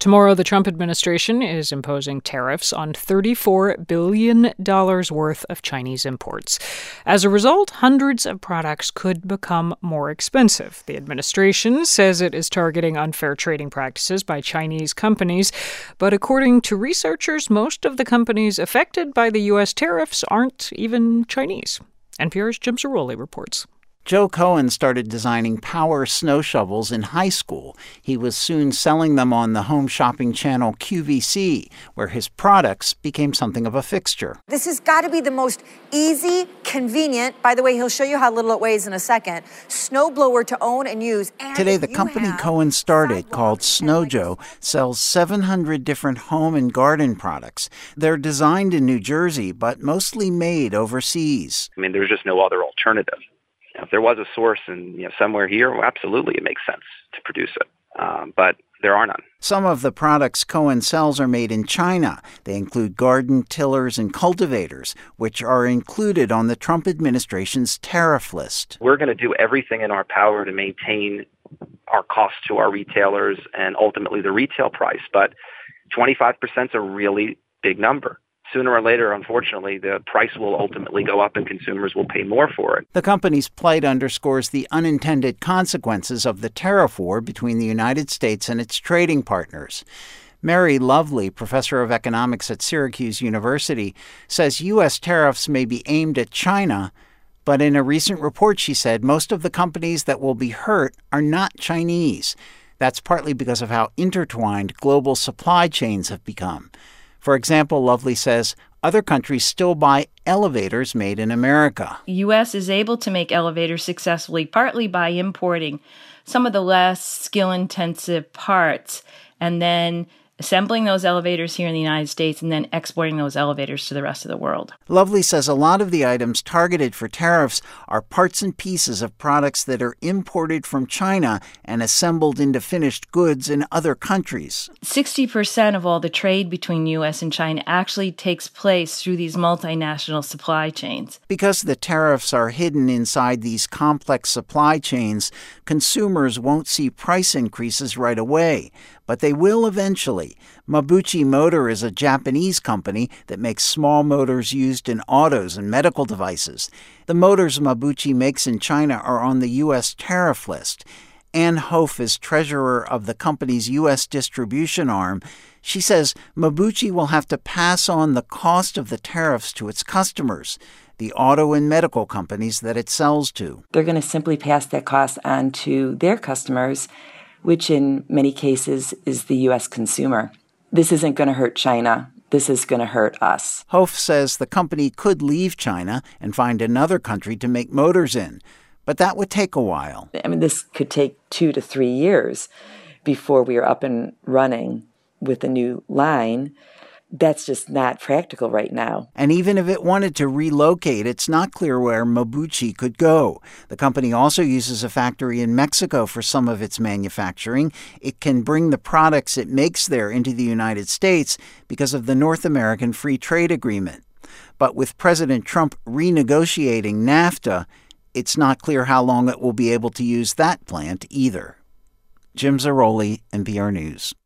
Tomorrow, the Trump administration is imposing tariffs on $34 billion worth of Chinese imports. As a result, hundreds of products could become more expensive. The administration says it is targeting unfair trading practices by Chinese companies, but according to researchers, most of the companies affected by the U.S. tariffs aren't even Chinese. NPR's Jim Zarroli reports. Joe Cohen started designing power snow shovels in high school. He was soon selling them on the home shopping channel QVC, where his products became something of a fixture. This has got to be the most easy, convenient, by the way, he'll show you how little it weighs in a second, snowblower to own and use. And today, the company Cohen started, called Snow Joe, sells 700 different home and garden products. They're designed in New Jersey, but mostly made overseas. I mean, there's just no other alternative. If there was a source in somewhere here, well, absolutely it makes sense to produce it. But there are none. Some of the products Cohen sells are made in China. They include garden tillers and cultivators, which are included on the Trump administration's tariff list. We're going to do everything in our power to maintain our costs to our retailers and ultimately the retail price. But 25% is a really big number. Sooner or later, unfortunately, the price will ultimately go up and consumers will pay more for it. The company's plight underscores the unintended consequences of the tariff war between the United States and its trading partners. Mary Lovely, professor of economics at Syracuse University, says U.S. tariffs may be aimed at China, but in a recent report, she said, most of the companies that will be hurt are not Chinese. That's partly because of how intertwined global supply chains have become. For example, Lovely says other countries still buy elevators made in America. The U.S. is able to make elevators successfully, partly by importing some of the less skill-intensive parts and then assembling those elevators here in the United States and then exporting those elevators to the rest of the world. Lovely says a lot of the items targeted for tariffs are parts and pieces of products that are imported from China and assembled into finished goods in other countries. 60% of all the trade between U.S. and China actually takes place through these multinational supply chains. Because the tariffs are hidden inside these complex supply chains, consumers won't see price increases right away, but they will eventually. Mabuchi Motor is a Japanese company that makes small motors used in autos and medical devices. The motors Mabuchi makes in China are on the U.S. tariff list. Ann Hof is treasurer of the company's U.S. distribution arm. She says Mabuchi will have to pass on the cost of the tariffs to its customers, the auto and medical companies that it sells to. They're going to simply pass that cost on to their customers, which in many cases is the U.S. consumer. This isn't going to hurt China. This is going to hurt us. Hof says the company could leave China and find another country to make motors in, but that would take a while. I mean, this could take 2 to 3 years before we are up and running with a new line. That's just not practical right now. And even if it wanted to relocate, it's not clear where Mabuchi could go. The company also uses a factory in Mexico for some of its manufacturing. It can bring the products it makes there into the United States because of the North American Free Trade Agreement. But with President Trump renegotiating NAFTA, it's not clear how long it will be able to use that plant either. Jim Zarroli, NPR News.